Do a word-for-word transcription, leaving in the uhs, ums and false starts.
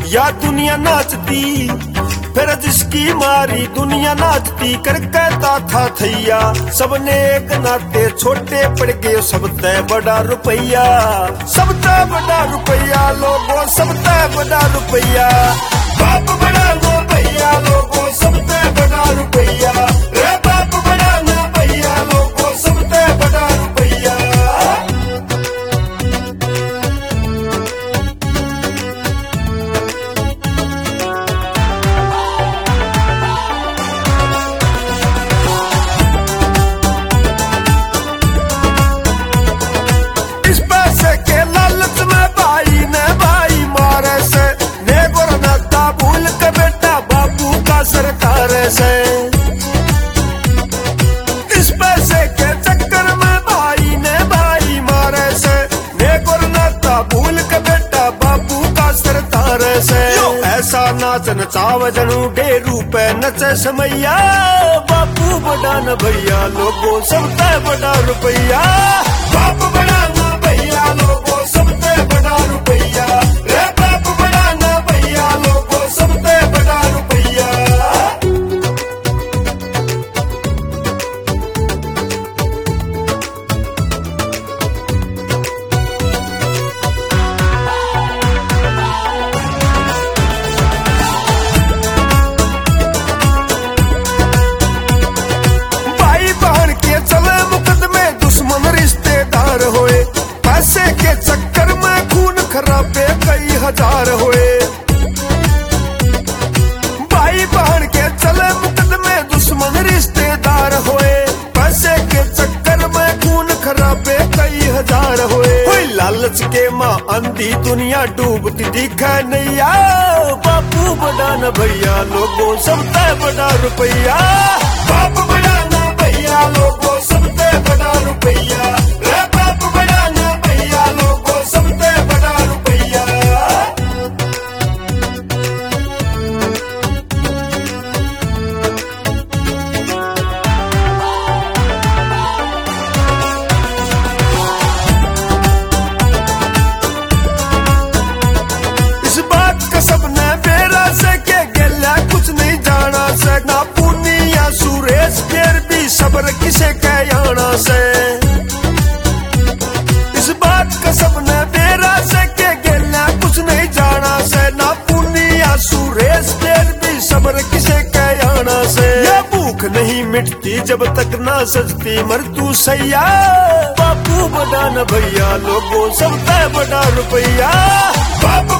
या दुनिया नाचती फिर जिसकी मारी दुनिया नाचती कर कहता था थैया सबने एक नाते छोटे पड़ गए सबते बड़ा रुपया सबते बड़ा रुपया लोगों सबते बड़ा रुपया बाप बड़ा नो भैया लोगों सबते बड़ा रुपया रे बाप बड़ा ना भैया लोगों सबते बड़ा रुपया सरकार से इस पैसे के चक्कर में भाई ने भाई मारे से नेगोर नाता भूल के बेटा बाबू का सरकार से ऐसा नाच नचाव जनू डेरू पे नचे समैया बापू बड़ा न भैया लोगों सबसे बड़ा रुपया बाप बड़ा न भैया लोगों सबसे बड़ा रुपया रे बाप बड़ा न भैया लोगों सबसे बड़ा रुपया होए पैसे के चक्कर में खून खराबे कई हजार होए भाई बहन के चले मुकदमे दुश्मन रिश्तेदार होए पैसे के चक्कर में खून खराबे कई हजार होए कोई लालच के माँ अंधी दुनिया डूबती दिखा नहीं आओ बापू बड़ा न भैया लोगों सबसे बड़ा रुपया बाप बड़ा न भैया लोगों सबसे बड़ा रुपया ना पूनिया सुरेश फिर भी सबर किसे कहना से इस बात का सबने बेरा से के गेला कुछ नहीं जाना से ना पूनिया सुरेश फिर भी सबर किसे कहना से ये भूख नहीं मिटती जब तक ना सजती मृत्यु सैया बापू बड़ा न भैया लोगों सबसे बड़ा रुपया बाप